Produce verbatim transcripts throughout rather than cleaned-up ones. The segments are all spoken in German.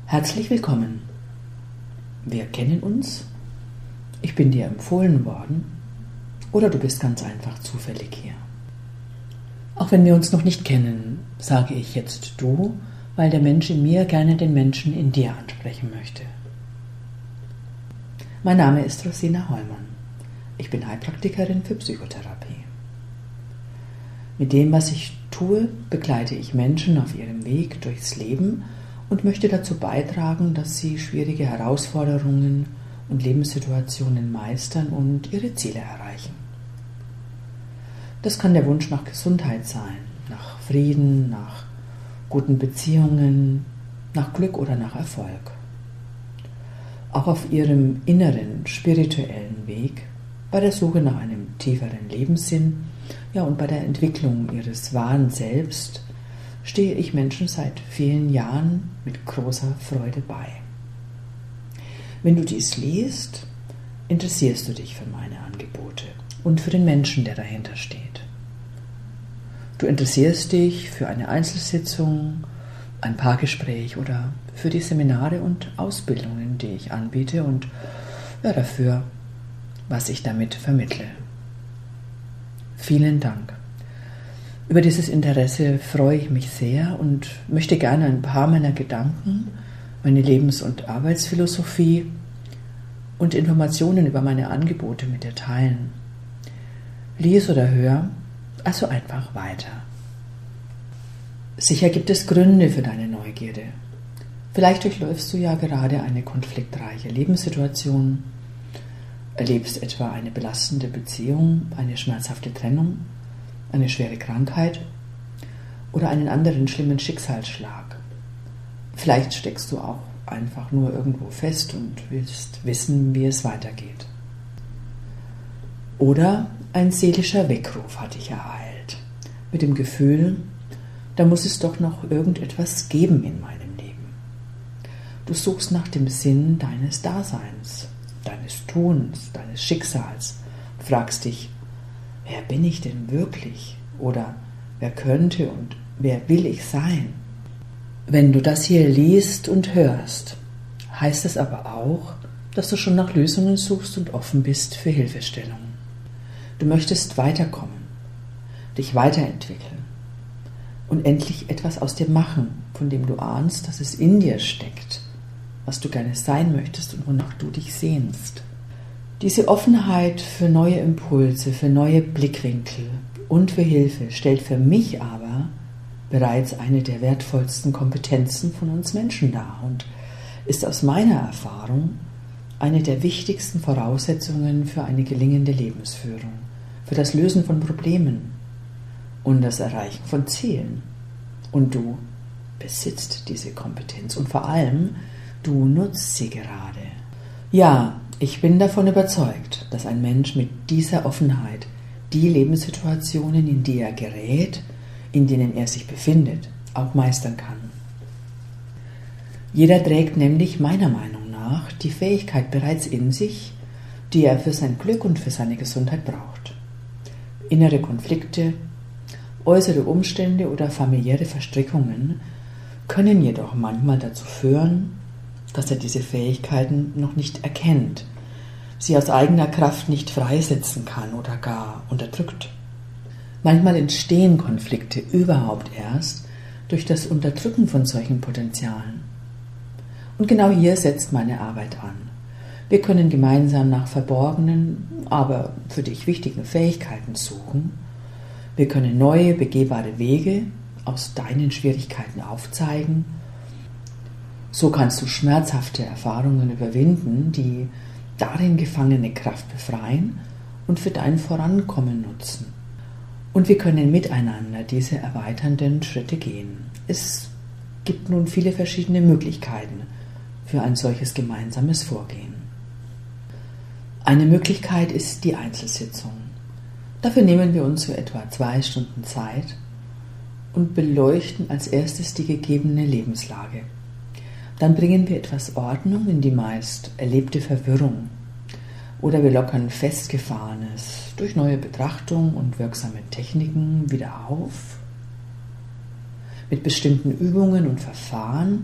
Herzlich willkommen. Wir kennen uns, ich bin dir empfohlen worden oder du bist ganz einfach zufällig hier. Auch wenn wir uns noch nicht kennen, sage ich jetzt du, weil der Mensch in mir gerne den Menschen in dir ansprechen möchte. Mein Name ist Rosina Heumann. Ich bin Heilpraktikerin für Psychotherapie. Mit dem, was ich tue, begleite ich Menschen auf ihrem Weg durchs Leben und möchte dazu beitragen, dass sie schwierige Herausforderungen und Lebenssituationen meistern und ihre Ziele erreichen. Das kann der Wunsch nach Gesundheit sein, nach Frieden, nach guten Beziehungen, nach Glück oder nach Erfolg. Auch auf ihrem inneren, spirituellen Weg, bei der Suche nach einem tieferen Lebenssinn, ja und bei der Entwicklung ihres wahren Selbst, stehe ich Menschen seit vielen Jahren mit großer Freude bei. Wenn du dies liest, interessierst du dich für meine Angebote und für den Menschen, der dahinter steht. Du interessierst dich für eine Einzelsitzung, ein Paargespräch oder für die Seminare und Ausbildungen, die ich anbiete und ja, dafür, was ich damit vermittle. Vielen Dank. Über dieses Interesse freue ich mich sehr und möchte gerne ein paar meiner Gedanken, meine Lebens- und Arbeitsphilosophie und Informationen über meine Angebote mit dir teilen. Lies oder hör also einfach weiter. Sicher gibt es Gründe für deine Neugierde. Vielleicht durchläufst du ja gerade eine konfliktreiche Lebenssituation, erlebst etwa eine belastende Beziehung, eine schmerzhafte Trennung, eine schwere Krankheit oder einen anderen schlimmen Schicksalsschlag. Vielleicht steckst du auch einfach nur irgendwo fest und willst wissen, wie es weitergeht. Oder ein seelischer Weckruf hat dich ereilt, mit dem Gefühl, da muss es doch noch irgendetwas geben in meinem Leben. Du suchst nach dem Sinn deines Daseins, deines Tuns, deines Schicksals, fragst dich, wer bin ich denn wirklich? Oder wer könnte und wer will ich sein? Wenn du das hier liest und hörst, heißt es aber auch, dass du schon nach Lösungen suchst und offen bist für Hilfestellung. Du möchtest weiterkommen, dich weiterentwickeln und endlich etwas aus dir machen, von dem du ahnst, dass es in dir steckt, was du gerne sein möchtest und wonach du dich sehnst. Diese Offenheit für neue Impulse, für neue Blickwinkel und für Hilfe stellt für mich aber bereits eine der wertvollsten Kompetenzen von uns Menschen dar und ist aus meiner Erfahrung eine der wichtigsten Voraussetzungen für eine gelingende Lebensführung, für das Lösen von Problemen und das Erreichen von Zielen. Und du besitzt diese Kompetenz und vor allem, du nutzt sie gerade. Ja, ich bin davon überzeugt, dass ein Mensch mit dieser Offenheit die Lebenssituationen, in die er gerät, in denen er sich befindet, auch meistern kann. Jeder trägt nämlich meiner Meinung nach die Fähigkeit bereits in sich, die er für sein Glück und für seine Gesundheit braucht. Innere Konflikte, äußere Umstände oder familiäre Verstrickungen können jedoch manchmal dazu führen, dass er diese Fähigkeiten noch nicht erkennt, sie aus eigener Kraft nicht freisetzen kann oder gar unterdrückt. Manchmal entstehen Konflikte überhaupt erst durch das Unterdrücken von solchen Potenzialen. Und genau hier setzt meine Arbeit an. Wir können gemeinsam nach verborgenen, aber für dich wichtigen Fähigkeiten suchen. Wir können neue, begehbare Wege aus deinen Schwierigkeiten aufzeigen. So kannst du schmerzhafte Erfahrungen überwinden, die darin gefangene Kraft befreien und für dein Vorankommen nutzen. Und wir können miteinander diese erweiternden Schritte gehen. Es gibt nun viele verschiedene Möglichkeiten für ein solches gemeinsames Vorgehen. Eine Möglichkeit ist die Einzelsitzung. Dafür nehmen wir uns für etwa zwei Stunden Zeit und beleuchten als erstes die gegebene Lebenslage. Dann bringen wir etwas Ordnung in die meist erlebte Verwirrung oder wir lockern Festgefahrenes durch neue Betrachtung und wirksame Techniken wieder auf. Mit bestimmten Übungen und Verfahren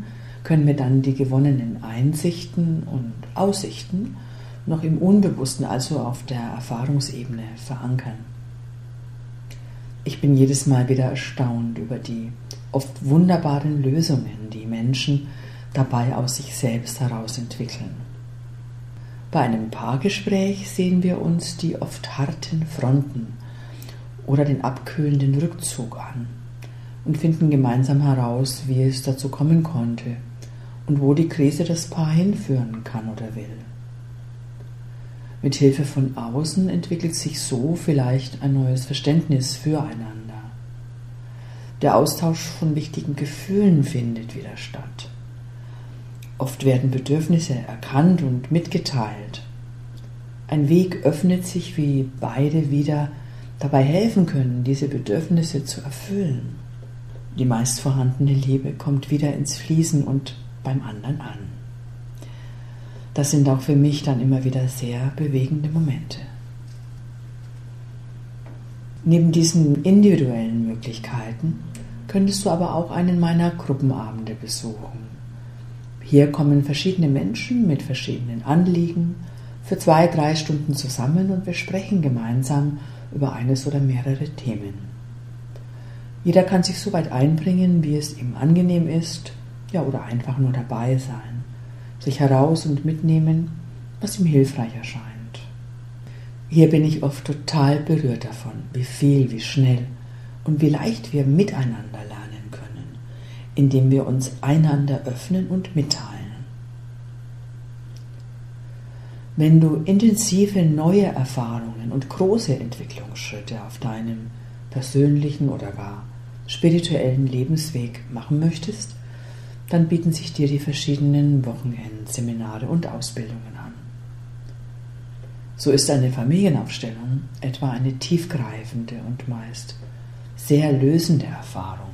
können wir dann die gewonnenen Einsichten und Aussichten noch im Unbewussten, also auf der Erfahrungsebene, verankern. Ich bin jedes Mal wieder erstaunt über die oft wunderbaren Lösungen, die Menschen dabei aus sich selbst heraus entwickeln. Bei einem Paargespräch sehen wir uns die oft harten Fronten oder den abkühlenden Rückzug an und finden gemeinsam heraus, wie es dazu kommen konnte und wo die Krise das Paar hinführen kann oder will. Mit Hilfe von außen entwickelt sich so vielleicht ein neues Verständnis füreinander. Der Austausch von wichtigen Gefühlen findet wieder statt. Oft werden Bedürfnisse erkannt und mitgeteilt. Ein Weg öffnet sich, wie beide wieder dabei helfen können, diese Bedürfnisse zu erfüllen. Die meist vorhandene Liebe kommt wieder ins Fließen und beim anderen an. Das sind auch für mich dann immer wieder sehr bewegende Momente. Neben diesen individuellen Möglichkeiten könntest du aber auch einen meiner Gruppenabende besuchen. Hier kommen verschiedene Menschen mit verschiedenen Anliegen für zwei, drei Stunden zusammen und wir sprechen gemeinsam über eines oder mehrere Themen. Jeder kann sich so weit einbringen, wie es ihm angenehm ist, ja, oder einfach nur dabei sein, sich heraus und mitnehmen, was ihm hilfreich erscheint. Hier bin ich oft total berührt davon, wie viel, wie schnell und wie leicht wir miteinander lernen können, indem wir uns einander öffnen und mitteilen. Wenn du intensive neue Erfahrungen und große Entwicklungsschritte auf deinem persönlichen oder gar spirituellen Lebensweg machen möchtest, dann bieten sich dir die verschiedenen Wochenendseminare und Ausbildungen an. So ist eine Familienaufstellung etwa eine tiefgreifende und meist sehr lösende Erfahrung.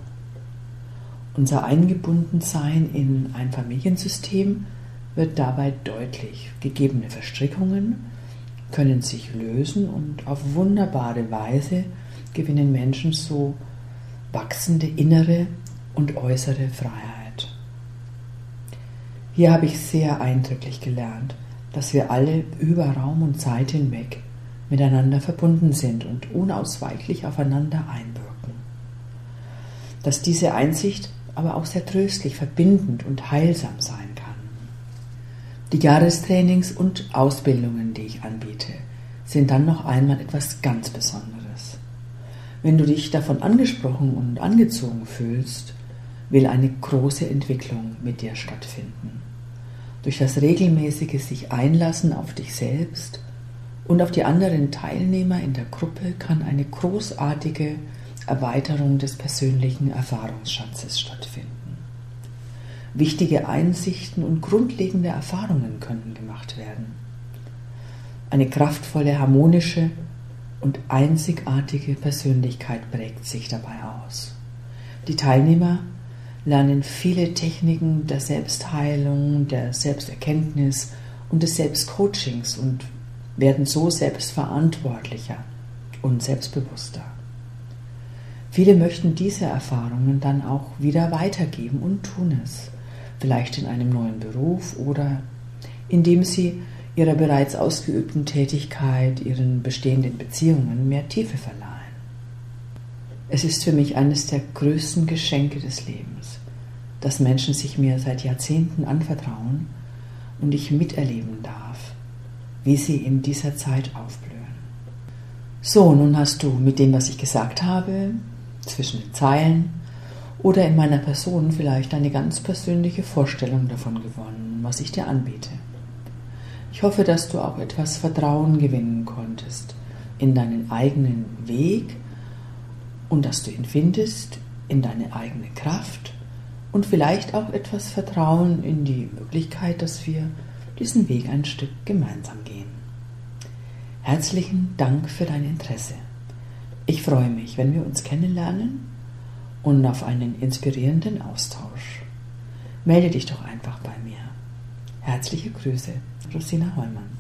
Unser Eingebundensein in ein Familiensystem wird dabei deutlich. Gegebene Verstrickungen können sich lösen und auf wunderbare Weise gewinnen Menschen so wachsende innere und äußere Freiheit. Hier habe ich sehr eindrücklich gelernt, dass wir alle über Raum und Zeit hinweg miteinander verbunden sind und unausweichlich aufeinander einwirken. Dass diese Einsicht aber auch sehr tröstlich, verbindend und heilsam sein kann. Die Jahrestrainings und Ausbildungen, die ich anbiete, sind dann noch einmal etwas ganz Besonderes. Wenn du dich davon angesprochen und angezogen fühlst, will eine große Entwicklung mit dir stattfinden. Durch das regelmäßige sich einlassen auf dich selbst und auf die anderen Teilnehmer in der Gruppe kann eine großartige Erweiterung des persönlichen Erfahrungsschatzes stattfinden. Wichtige Einsichten und grundlegende Erfahrungen können gemacht werden. Eine kraftvolle, harmonische und einzigartige Persönlichkeit prägt sich dabei aus. Die Teilnehmer lernen viele Techniken der Selbstheilung, der Selbsterkenntnis und des Selbstcoachings und werden so selbstverantwortlicher und selbstbewusster. Viele möchten diese Erfahrungen dann auch wieder weitergeben und tun es, vielleicht in einem neuen Beruf oder indem sie ihrer bereits ausgeübten Tätigkeit, ihren bestehenden Beziehungen mehr Tiefe verleihen. Es ist für mich eines der größten Geschenke des Lebens, dass Menschen sich mir seit Jahrzehnten anvertrauen und ich miterleben darf, wie sie in dieser Zeit aufblühen. So, nun hast du mit dem, was ich gesagt habe, zwischen den Zeilen oder in meiner Person vielleicht eine ganz persönliche Vorstellung davon gewonnen, was ich dir anbiete. Ich hoffe, dass du auch etwas Vertrauen gewinnen konntest in deinen eigenen Weg und dass du ihn findest in deine eigene Kraft und vielleicht auch etwas Vertrauen in die Möglichkeit, dass wir diesen Weg ein Stück gemeinsam gehen. Herzlichen Dank für dein Interesse. Ich freue mich, wenn wir uns kennenlernen und auf einen inspirierenden Austausch. Melde dich doch einfach bei mir. Herzliche Grüße, Rosina Hollmann.